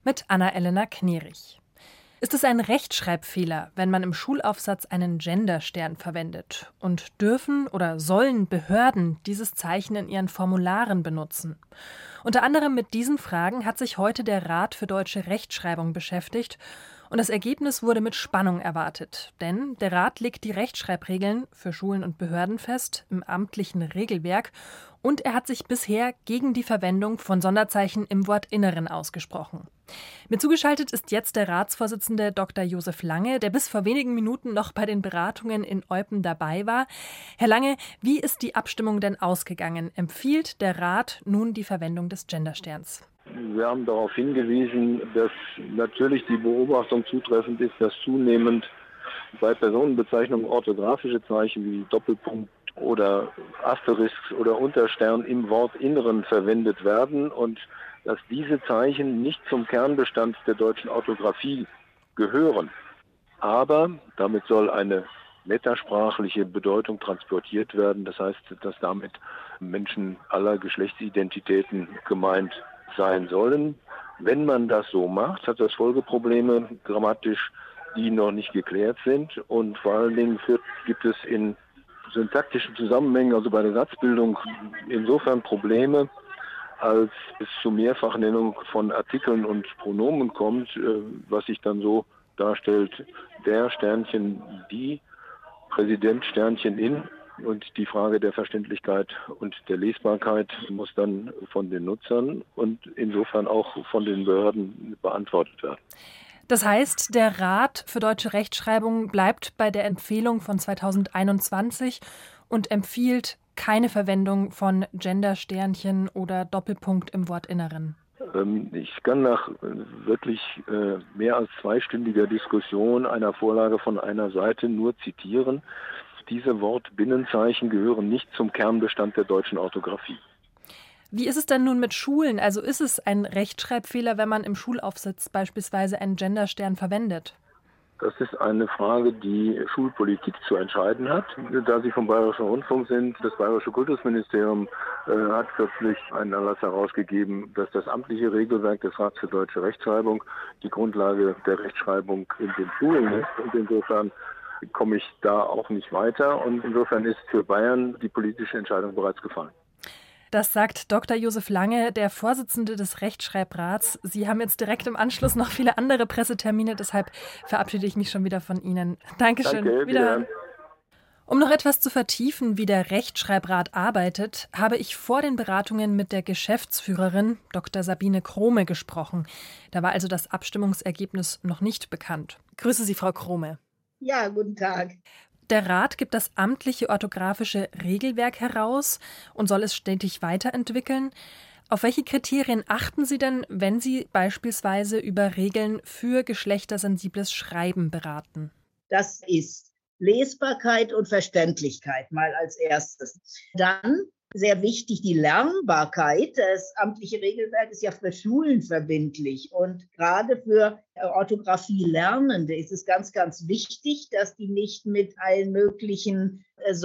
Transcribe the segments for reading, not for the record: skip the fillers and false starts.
mit Anna-Elena Knerich. Ist es ein Rechtschreibfehler, wenn man im Schulaufsatz einen Genderstern verwendet? Und dürfen oder sollen Behörden dieses Zeichen in ihren Formularen benutzen? Unter anderem mit diesen Fragen hat sich heute der Rat für deutsche Rechtschreibung beschäftigt. Und das Ergebnis wurde mit Spannung erwartet. Denn der Rat legt die Rechtschreibregeln für Schulen und Behörden fest im amtlichen Regelwerk. Und er hat sich bisher gegen die Verwendung von Sonderzeichen im Wortinneren ausgesprochen. Mir zugeschaltet ist jetzt der Ratsvorsitzende Dr. Josef Lange, der bis vor wenigen Minuten noch bei den Beratungen in Eupen dabei war. Herr Lange, wie ist die Abstimmung denn ausgegangen? Empfiehlt der Rat nun die Verwendung des Gendersterns? Wir haben darauf hingewiesen, dass natürlich die Beobachtung zutreffend ist, dass zunehmend bei Personenbezeichnungen orthografische Zeichen wie Doppelpunkt oder Asterix oder Unterstern im Wortinneren verwendet werden und dass diese Zeichen nicht zum Kernbestand der deutschen Orthographie gehören. Aber damit soll eine metasprachliche Bedeutung transportiert werden. Das heißt, dass damit Menschen aller Geschlechtsidentitäten gemeint sein sollen. Wenn man das so macht, hat das Folgeprobleme grammatisch, die noch nicht geklärt sind. Und vor allen Dingen gibt es in syntaktischen Zusammenhängen, also bei der Satzbildung, insofern Probleme, als es zu Mehrfachnennung von Artikeln und Pronomen kommt, was sich dann so darstellt, der Sternchen, die, Präsident Sternchen in. Und die Frage der Verständlichkeit und der Lesbarkeit muss dann von den Nutzern und insofern auch von den Behörden beantwortet werden. Das heißt, der Rat für deutsche Rechtschreibung bleibt bei der Empfehlung von 2021 und empfiehlt keine Verwendung von Gendersternchen oder Doppelpunkt im Wortinneren. Ich kann nach wirklich mehr als zweistündiger Diskussion einer Vorlage von einer Seite nur zitieren. Diese Wortbinnenzeichen gehören nicht zum Kernbestand der deutschen Orthographie. Wie ist es denn nun mit Schulen? Also ist es ein Rechtschreibfehler, wenn man im Schulaufsatz beispielsweise einen Genderstern verwendet? Das ist eine Frage, die Schulpolitik zu entscheiden hat. Da Sie vom Bayerischen Rundfunk sind, das Bayerische Kultusministerium hat kürzlich einen Erlass herausgegeben, dass das amtliche Regelwerk des Rats für deutsche Rechtschreibung die Grundlage der Rechtschreibung in den Schulen ist. Und insofern komme ich da auch nicht weiter. Und insofern ist für Bayern die politische Entscheidung bereits gefallen. Das sagt Dr. Josef Lange, der Vorsitzende des Rechtschreibrats. Sie haben jetzt direkt im Anschluss noch viele andere Pressetermine, deshalb verabschiede ich mich schon wieder von Ihnen. Dankeschön. Danke, wiederhören. Um noch etwas zu vertiefen, wie der Rechtschreibrat arbeitet, habe ich vor den Beratungen mit der Geschäftsführerin Dr. Sabine Krome gesprochen. Da war also das Abstimmungsergebnis noch nicht bekannt. Grüße Sie, Frau Krome. Ja, guten Tag. Der Rat gibt das amtliche orthografische Regelwerk heraus und soll es stetig weiterentwickeln. Auf welche Kriterien achten Sie denn, wenn Sie beispielsweise über Regeln für geschlechtersensibles Schreiben beraten? Das ist Lesbarkeit und Verständlichkeit mal als erstes. Dann sehr wichtig die Lernbarkeit. Das amtliche Regelwerk ist ja für Schulen verbindlich und gerade für Orthographie-Lernende ist es ganz, ganz wichtig, dass die nicht mit allen möglichen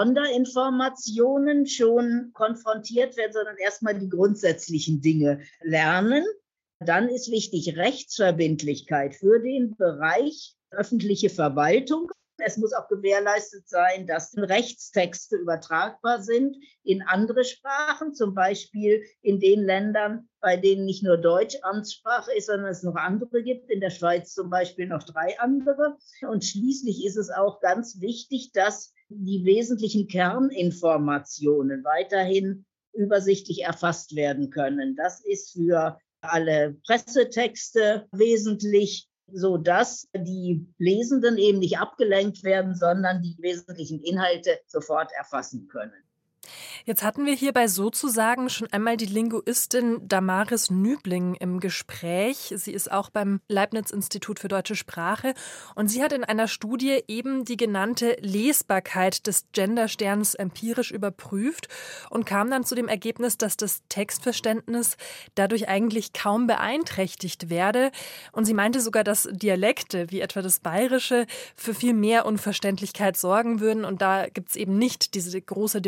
Sonderinformationen schon konfrontiert werden, sondern erstmal die grundsätzlichen Dinge lernen. Dann ist wichtig Rechtsverbindlichkeit für den Bereich öffentliche Verwaltung. Es muss auch gewährleistet sein, dass Rechtstexte übertragbar sind in andere Sprachen, zum Beispiel in den Ländern, bei denen nicht nur Deutsch Amtssprache ist, sondern es noch andere gibt, in der Schweiz zum Beispiel noch 3 andere. Und schließlich ist es auch ganz wichtig, dass die wesentlichen Kerninformationen weiterhin übersichtlich erfasst werden können. Das ist für alle Pressetexte wesentlich, so dass die Lesenden eben nicht abgelenkt werden, sondern die wesentlichen Inhalte sofort erfassen können. Jetzt hatten wir hier bei Sozusagen schon einmal die Linguistin Damaris Nübling im Gespräch. Sie ist auch beim Leibniz-Institut für deutsche Sprache und sie hat in einer Studie eben die genannte Lesbarkeit des Gendersterns empirisch überprüft und kam dann zu dem Ergebnis, dass das Textverständnis dadurch eigentlich kaum beeinträchtigt werde. Und sie meinte sogar, dass Dialekte wie etwa das Bayerische für viel mehr Unverständlichkeit sorgen würden und da gibt es eben nicht diese große Debatte darüber,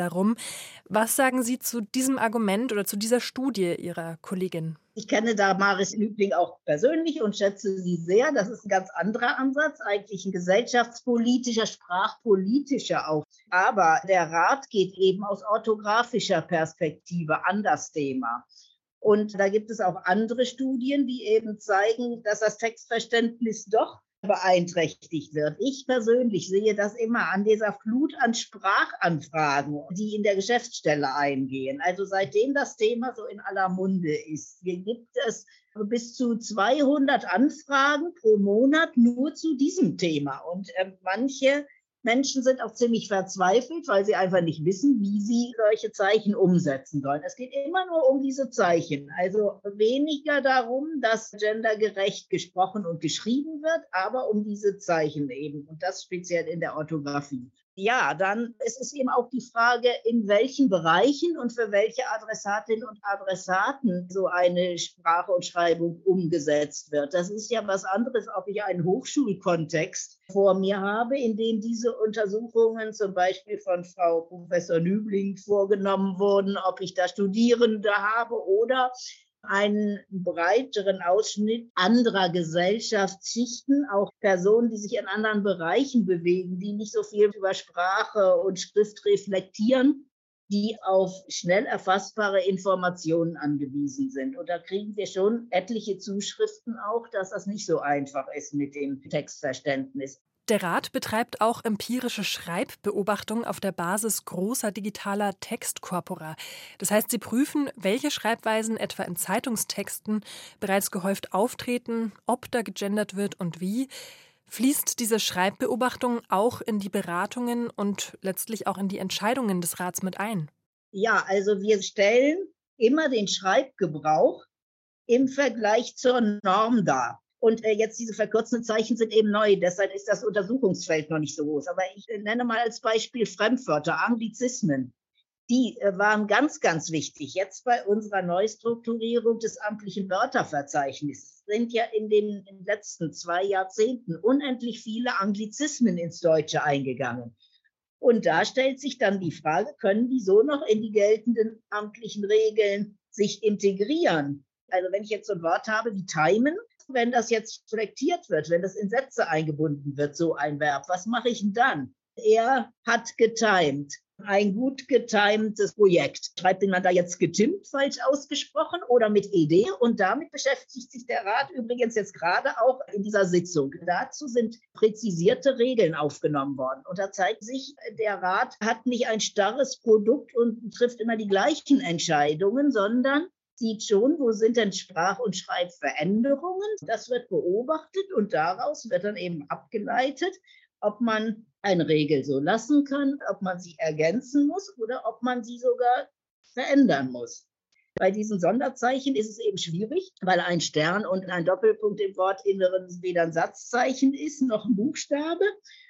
herum. Was sagen Sie zu diesem Argument oder zu dieser Studie Ihrer Kollegin? Ich kenne Damaris Lübling auch persönlich und schätze sie sehr. Das ist ein ganz anderer Ansatz, eigentlich ein gesellschaftspolitischer, sprachpolitischer auch. Aber der Rat geht eben aus orthografischer Perspektive an das Thema. Und da gibt es auch andere Studien, die eben zeigen, dass das Textverständnis doch beeinträchtigt wird. Ich persönlich sehe das immer an dieser Flut an Sprachanfragen, die in der Geschäftsstelle eingehen. Also seitdem das Thema so in aller Munde ist, gibt es bis zu 200 Anfragen pro Monat nur zu diesem Thema. Und manche Menschen sind auch ziemlich verzweifelt, weil sie einfach nicht wissen, wie sie solche Zeichen umsetzen sollen. Es geht immer nur um diese Zeichen. Also weniger darum, dass gendergerecht gesprochen und geschrieben wird, aber um diese Zeichen eben. Und das speziell in der Orthographie. Ja, dann ist es eben auch die Frage, in welchen Bereichen und für welche Adressatinnen und Adressaten so eine Sprache und Schreibung umgesetzt wird. Das ist ja was anderes, ob ich einen Hochschulkontext vor mir habe, in dem diese Untersuchungen zum Beispiel von Frau Professor Lübling vorgenommen wurden, ob ich da Studierende habe oder einen breiteren Ausschnitt anderer Gesellschaftsschichten, auch Personen, die sich in anderen Bereichen bewegen, die nicht so viel über Sprache und Schrift reflektieren, die auf schnell erfassbare Informationen angewiesen sind. Und da kriegen wir schon etliche Zuschriften auch, dass das nicht so einfach ist mit dem Textverständnis. Der Rat betreibt auch empirische Schreibbeobachtungen auf der Basis großer digitaler Textkorpora. Das heißt, sie prüfen, welche Schreibweisen etwa in Zeitungstexten bereits gehäuft auftreten, ob da gegendert wird und wie. Fließt diese Schreibbeobachtung auch in die Beratungen und letztlich auch in die Entscheidungen des Rats mit ein? Ja, also wir stellen immer den Schreibgebrauch im Vergleich zur Norm dar. Und jetzt diese verkürzenden Zeichen sind eben neu, deshalb ist das Untersuchungsfeld noch nicht so groß. Aber ich nenne mal als Beispiel Fremdwörter, Anglizismen. Die waren ganz, ganz wichtig. Jetzt bei unserer Neustrukturierung des amtlichen Wörterverzeichnisses sind ja in den letzten 2 Jahrzehnten unendlich viele Anglizismen ins Deutsche eingegangen. Und da stellt sich dann die Frage, können die so noch in die geltenden amtlichen Regeln sich integrieren? Also wenn ich jetzt so ein Wort habe wie timen, wenn das jetzt selektiert wird, wenn das in Sätze eingebunden wird, so ein Verb, was mache ich denn dann? Er hat getimed. Ein gut getimtes Projekt. Schreibt man da jetzt getimt falsch ausgesprochen oder mit ed? Und damit beschäftigt sich der Rat übrigens jetzt gerade auch in dieser Sitzung. Dazu sind präzisierte Regeln aufgenommen worden. Und da zeigt sich, der Rat hat nicht ein starres Produkt und trifft immer die gleichen Entscheidungen, sondern sieht schon, wo sind denn Sprach- und Schreibveränderungen. Das wird beobachtet und daraus wird dann eben abgeleitet, ob man eine Regel so lassen kann, ob man sie ergänzen muss oder ob man sie sogar verändern muss. Bei diesen Sonderzeichen ist es eben schwierig, weil ein Stern und ein Doppelpunkt im Wortinneren weder ein Satzzeichen ist noch ein Buchstabe.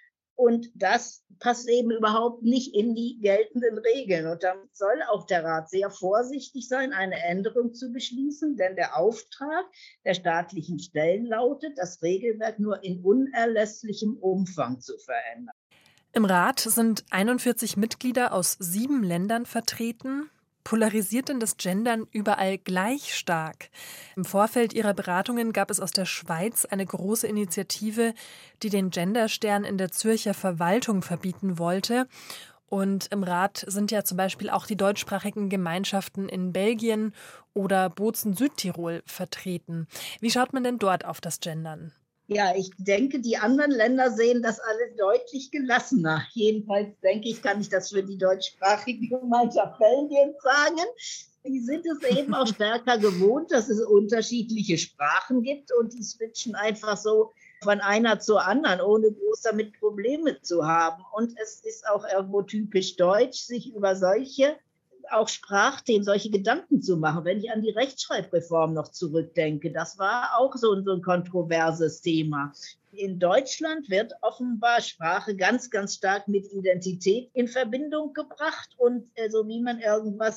Und das passt eben überhaupt nicht in die geltenden Regeln. Und da soll auch der Rat sehr vorsichtig sein, eine Änderung zu beschließen, denn der Auftrag der staatlichen Stellen lautet, das Regelwerk nur in unerlässlichem Umfang zu verändern. Im Rat sind 41 Mitglieder aus 7 Ländern vertreten. Polarisiert denn das Gendern überall gleich stark? Im Vorfeld ihrer Beratungen gab es aus der Schweiz eine große Initiative, die den Genderstern in der Zürcher Verwaltung verbieten wollte. Und im Rat sind ja zum Beispiel auch die deutschsprachigen Gemeinschaften in Belgien oder Bozen-Südtirol vertreten. Wie schaut man denn dort auf das Gendern? Ja, ich denke, die anderen Länder sehen das alles deutlich gelassener. Jedenfalls denke ich, kann ich das für die deutschsprachige Gemeinschaft Belgien sagen. Die sind es eben auch stärker gewohnt, dass es unterschiedliche Sprachen gibt und die switchen einfach so von einer zur anderen, ohne groß damit Probleme zu haben. Und es ist auch irgendwo typisch deutsch, sich über solche auch Sprachthemen, solche Gedanken zu machen. Wenn ich an die Rechtschreibreform noch zurückdenke, das war auch so ein kontroverses Thema. In Deutschland wird offenbar Sprache ganz, ganz stark mit Identität in Verbindung gebracht und so wie man irgendwas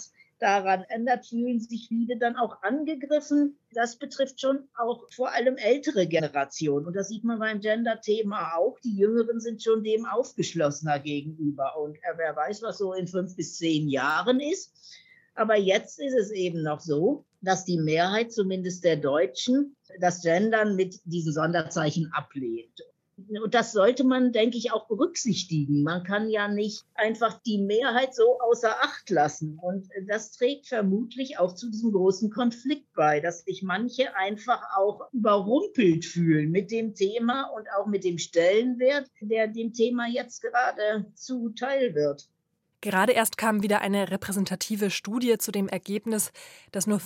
daran ändert, fühlen sich viele dann auch angegriffen. Das betrifft schon auch vor allem ältere Generationen. Und das sieht man beim Gender-Thema auch. Die Jüngeren sind schon dem aufgeschlossener gegenüber. Und wer weiß, was so in 5 bis 10 Jahren ist. Aber jetzt ist es eben noch so, dass die Mehrheit zumindest der Deutschen das Gendern mit diesen Sonderzeichen ablehnt. Und das sollte man, denke ich, auch berücksichtigen. Man kann ja nicht einfach die Mehrheit so außer Acht lassen. Und das trägt vermutlich auch zu diesem großen Konflikt bei, dass sich manche einfach auch überrumpelt fühlen mit dem Thema und auch mit dem Stellenwert, der dem Thema jetzt gerade zuteil wird. Gerade erst kam wieder eine repräsentative Studie zu dem Ergebnis, dass nur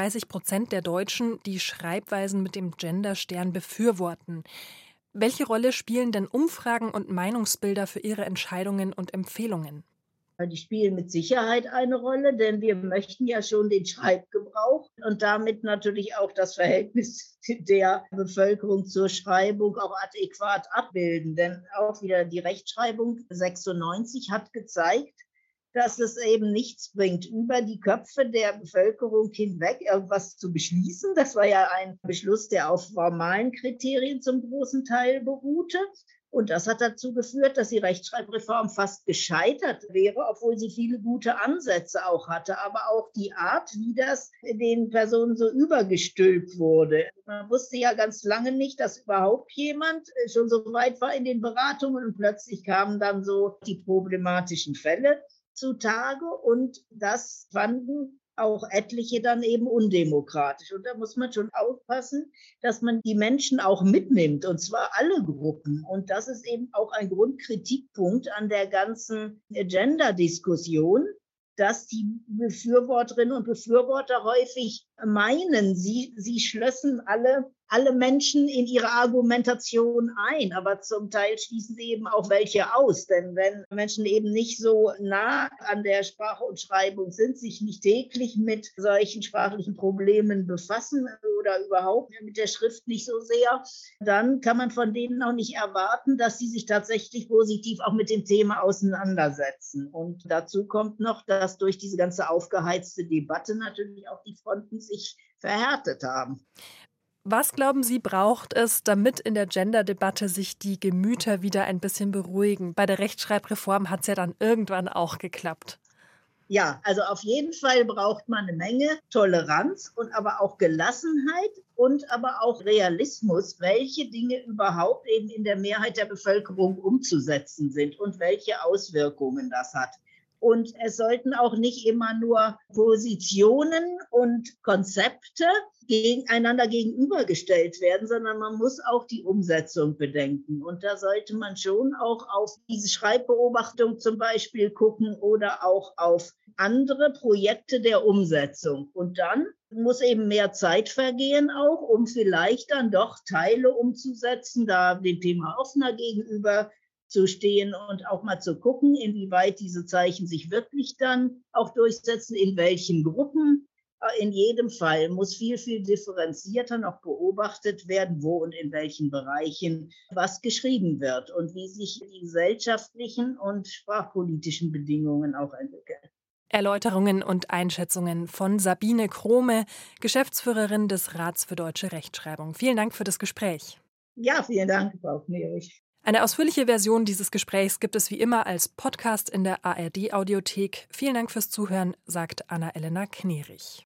35% der Deutschen die Schreibweisen mit dem Genderstern befürworten. Welche Rolle spielen denn Umfragen und Meinungsbilder für Ihre Entscheidungen und Empfehlungen? Die spielen mit Sicherheit eine Rolle, denn wir möchten ja schon den Schreibgebrauch und damit natürlich auch das Verhältnis der Bevölkerung zur Schreibung auch adäquat abbilden. Denn auch wieder die Rechtschreibung 96 hat gezeigt, dass es eben nichts bringt, über die Köpfe der Bevölkerung hinweg irgendwas zu beschließen. Das war ja ein Beschluss, der auf formalen Kriterien zum großen Teil beruhte. Und das hat dazu geführt, dass die Rechtschreibreform fast gescheitert wäre, obwohl sie viele gute Ansätze auch hatte. Aber auch die Art, wie das den Personen so übergestülpt wurde. Man wusste ja ganz lange nicht, dass überhaupt jemand schon so weit war in den Beratungen. Und plötzlich kamen dann so die problematischen Fälle zutage. Und das fanden auch etliche dann eben undemokratisch. Und da muss man schon aufpassen, dass man die Menschen auch mitnimmt, und zwar alle Gruppen. Und das ist eben auch ein Grundkritikpunkt an der ganzen Gender-Diskussion, dass die Befürworterinnen und Befürworter häufig meinen, sie schlössen alle Menschen in ihre Argumentation ein, aber zum Teil schließen sie eben auch welche aus. Denn wenn Menschen eben nicht so nah an der Sprache und Schreibung sind, sich nicht täglich mit solchen sprachlichen Problemen befassen oder überhaupt mit der Schrift nicht so sehr, dann kann man von denen auch nicht erwarten, dass sie sich tatsächlich positiv auch mit dem Thema auseinandersetzen. Und dazu kommt noch, dass durch diese ganze aufgeheizte Debatte natürlich auch die Fronten sich verhärtet haben. Was, glauben Sie, braucht es, damit in der Gender-Debatte sich die Gemüter wieder ein bisschen beruhigen? Bei der Rechtschreibreform hat es ja dann irgendwann auch geklappt. Ja, also auf jeden Fall braucht man eine Menge Toleranz und aber auch Gelassenheit und aber auch Realismus, welche Dinge überhaupt eben in der Mehrheit der Bevölkerung umzusetzen sind und welche Auswirkungen das hat. Und es sollten auch nicht immer nur Positionen und Konzepte einander gegenübergestellt werden, sondern man muss auch die Umsetzung bedenken. Und da sollte man schon auch auf diese Schreibbeobachtung zum Beispiel gucken oder auch auf andere Projekte der Umsetzung. Und dann muss eben mehr Zeit vergehen auch, um vielleicht dann doch Teile umzusetzen, da dem Thema offener gegenüber zu stehen und auch mal zu gucken, inwieweit diese Zeichen sich wirklich dann auch durchsetzen, in welchen Gruppen. In jedem Fall muss viel, viel differenzierter noch beobachtet werden, wo und in welchen Bereichen was geschrieben wird und wie sich die gesellschaftlichen und sprachpolitischen Bedingungen auch entwickeln. Erläuterungen und Einschätzungen von Sabine Krome, Geschäftsführerin des Rats für deutsche Rechtschreibung. Vielen Dank für das Gespräch. Ja, vielen Dank, Frau Knerich. Eine ausführliche Version dieses Gesprächs gibt es wie immer als Podcast in der ARD-Audiothek. Vielen Dank fürs Zuhören, sagt Anna-Elena Knerich.